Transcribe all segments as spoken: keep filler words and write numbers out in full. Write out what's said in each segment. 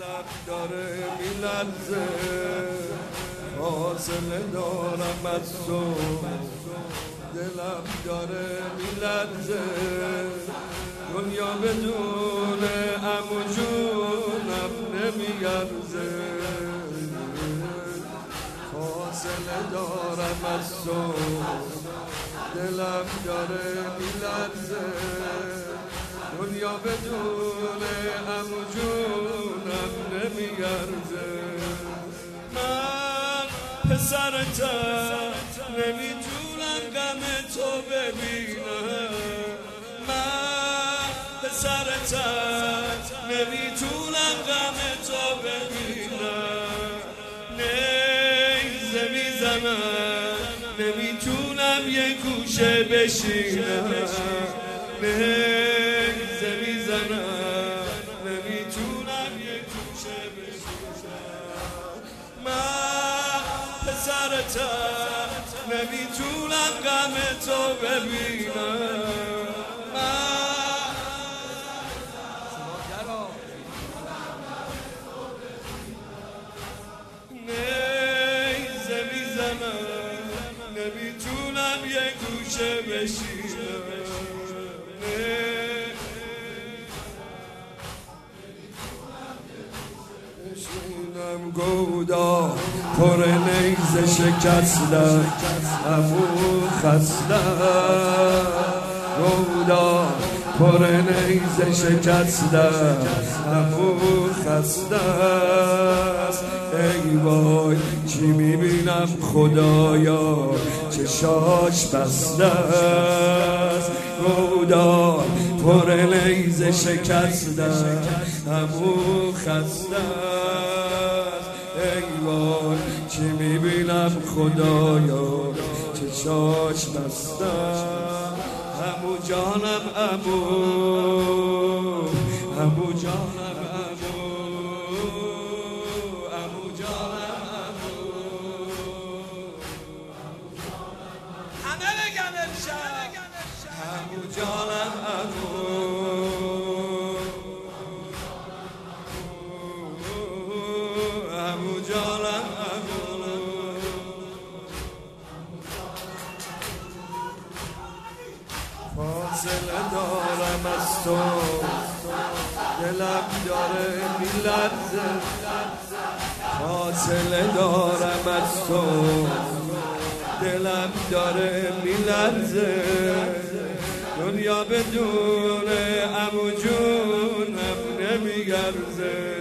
دلم داره میلرزه، فاصله دارم از تو. دلم داره میلرزه، دنیا بدون عمو جونم نمیارزه. فاصله دارم از تو، دلم داره میلرزه، دنیا بدون عمو جونم نمیارزه. من پسرتم نمیتونم غم تو ببینم، من پسرتم نمیتونم غم تو ببینم. نیزه میزنم نمیتونم یه گوشه بشینم، نیزه میزنم نمیتونم یه گوشه بشینم. من پسرتم نمیتونم غم تو ببینم. نیزه میزنم نمیتونم یه گوشه بشینم. بشینم گودا پر نیزه شکسته، عمو خسته. گودا پر نیزه شکسته، عمو خسته. ای وای چی میبینم خدایا، چشاش بسته است. گودا پر نیزه شکسته، عمو خسته است. ای وای چی میبینم خدایا، چشاش بسته است. عمو جانم عمو، عمو جانم عمو، عمو جانم عمو. همه بگم امشب عمو جانم عمو، عمو جانم عمو. فاصله دارم از تو، دلم داره میلرزه. فاصله دارم از تو، دلم داره میلرزه. دنیا بدون عمو جونم نمیارزه.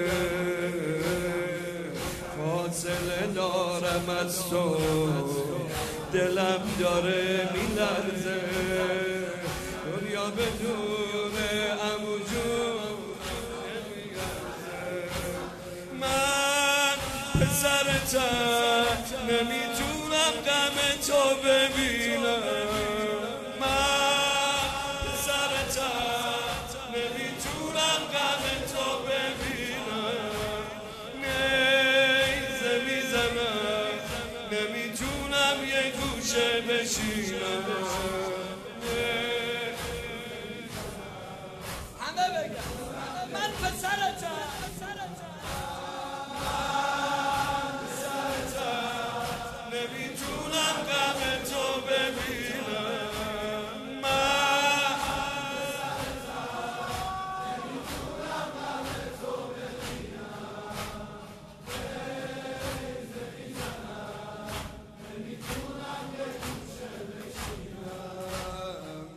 فاصله دارم از تو، دلم داره میلرزه. دنیا بدون عمو جون نمیارزه. من پسرتم نمیتونم غم تو ببینم، من پسرتم نمیتونم غم تو ببینم. نیزه میزنم نمیتونم یه گوشه بشینم. من پسرتم نمیتونم غم تو ببینم. من نمیتونم غم تو ببینم. نمیتونم یه گوشه بشینم.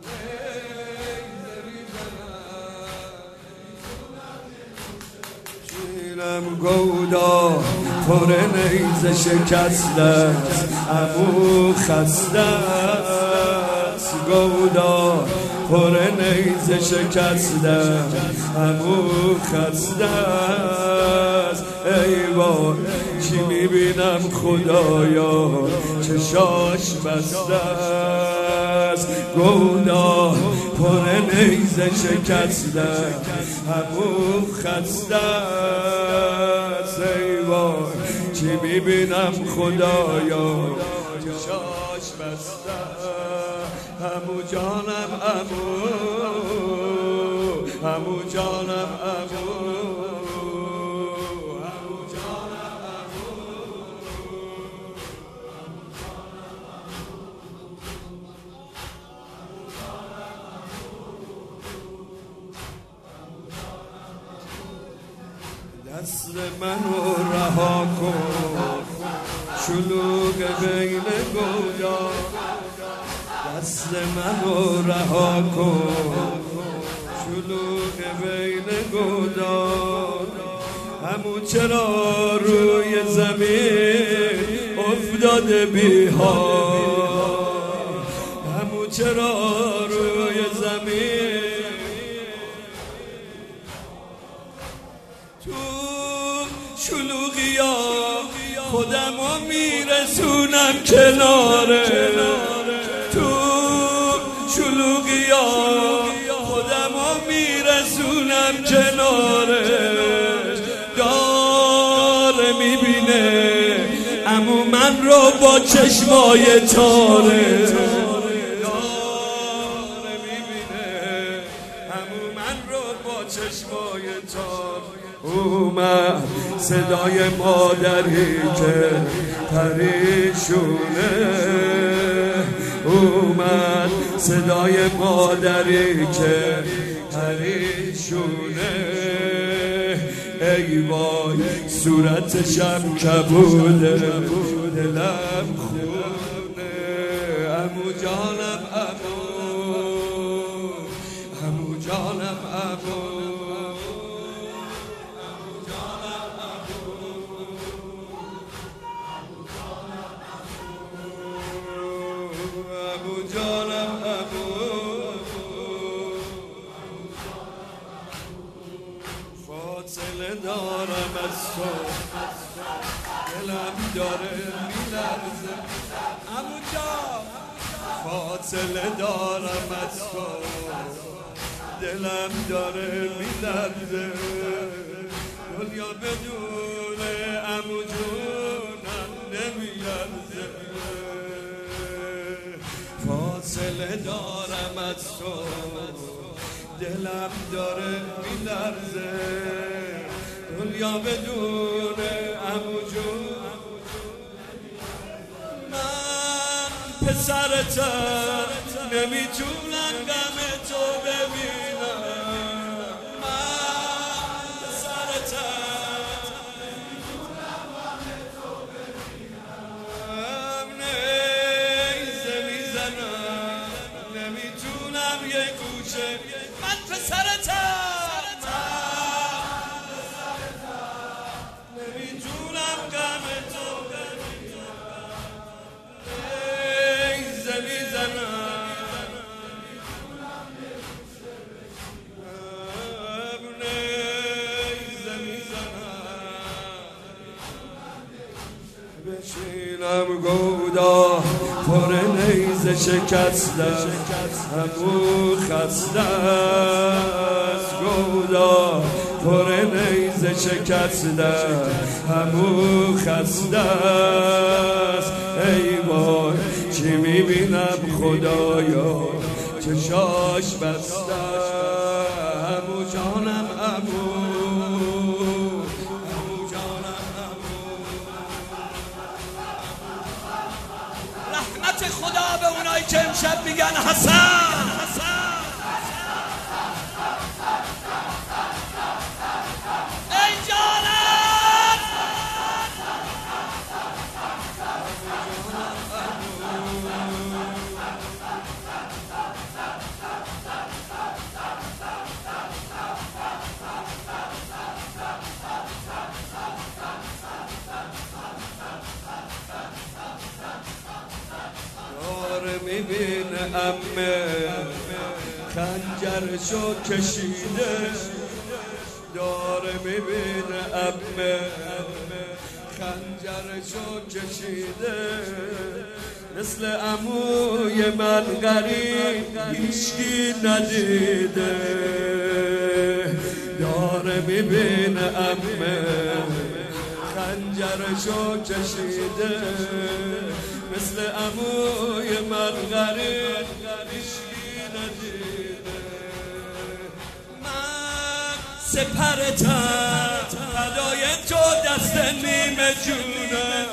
شیرم گودا پر نیزه شکسته، عمو خسته است. گودا پر نیزه شکسته، عمو خسته است. ای وای چی میبینم خدایا، چشاش بسته است. گودا پر نیزه شکسته، عمو خسته است. ای وای چی میبینم خدایا، چشاش بسته. عمو جانم عمو، عمو جانم عمو. وصل منو رها کن شلوغ بین گودا وصل منو رها کن شلوغ بین گودا همون چرا روی زمین افتاده بی حال همون چرا روی زمین تو شلوغی ها خودم رو میرسونم کناره تو شلوغی ها خودم رو میرسونم کناره داره میبینه امو من رو با چشمای تاره داره میبینه امو من رو با چشمای تاره اومد صدای مادری که پریشونه اومد صدای مادری که پریشونه ای وای صورتشم کبوده دلم خونه امو جانم امو امو جانم امو فاصله دارم از تو دلم داره میلرزه عمو جان فاصله دارم از تو دلم داره میلرزه دنیا بدون عمو جونم نمیلرزه فاصله دارم از تو دلم داره میلرزه دنیا بدون عمو جون من پسرتم نمیتونم غم تو ببینم من پسرتم نمیتونم غم تو ببینم نیزه میزنم نمیتونم یه گوشه من پسرتم نمیتونم غم تو نیزه میزنم نیزه میزنم بشینم گودا پر نیزه شکسته همو خسته است گودا پر نیزه شکسته همو خسته است ای وای چی میبینم خدایا چشاش بسته همو جانم همو همو جانم همو رحمت خدا به اونایی که امشب میگن حسن ای جانم داره میبینه امه خنجرشو کشیده داره میبینه امه خنجرشو کشیده مثل عموی من غریب هیچکی ندیده داره میبینه امه خنجرشو کشیده مثل عموی من غریب هیچکی ندیده من سپرتم فدای تو دست نیمه جونم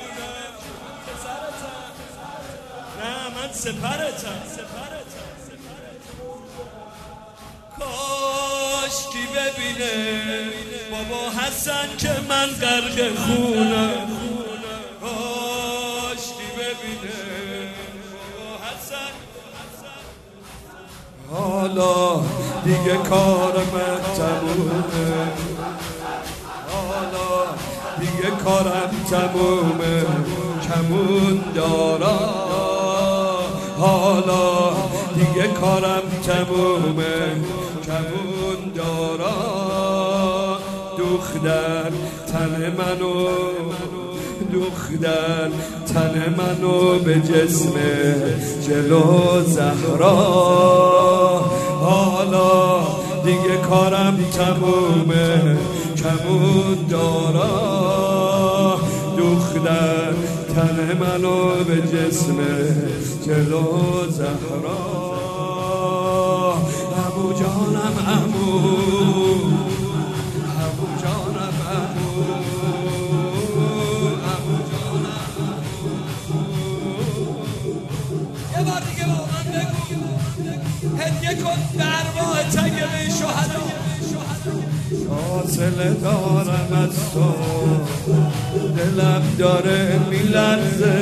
نه من سپرتم کاش کی ببینه بابا حسن که من غرق خونم کاشکی ببینه بابا حسن حالا دیگه کار من تمومه حالا دیگه کارم تمومه کمون دارا حالا دیگه کارم تمومه کمون دارا دوختن تن منو دوختن تن منو به جسم جلو زهرا حالا دیگه کارم تمومه کمون دارا دوختن تن منو به جسم جلو زهرا عمو جانم عمو عمو جانم عمو عمو جانم یه بار دیگه با من بگو هدیه کن به ارواح طیبه شهدا فاصله دارم از تو دلم داره میلرزه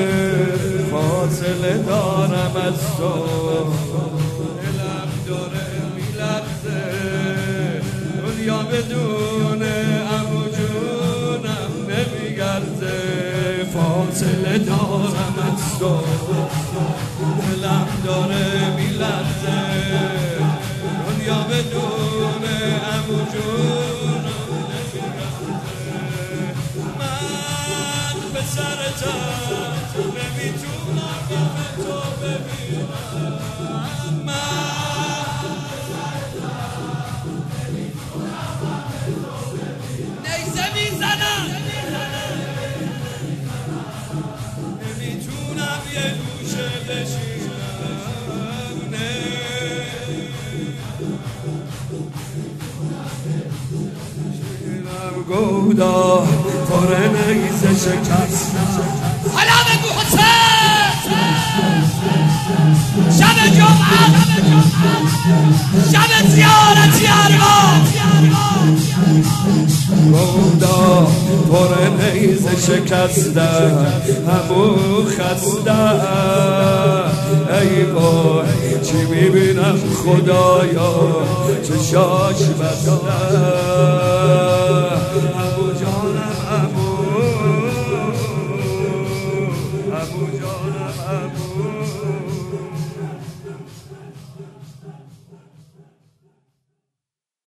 فاصله دارم از تو دلم داره میلرزه دنیا بدون عمو جونم نمیگرزه فاصله دارم از تو دلم داره میلرزه دنیا بدون عمو جونم من پسرتم نمیتونم غم تو ببینم من نیزه میزنم نمیتونم یه گوشه بشینم گودا پر نیزه شکستم حالا بگو حسین شب جمعه شب زیارتی ارواح گودا پر نیزه شکستم همو خستم ای وای چی میبینم خدایا چشاش بستم عمو جانم عمو عمو جانم عمو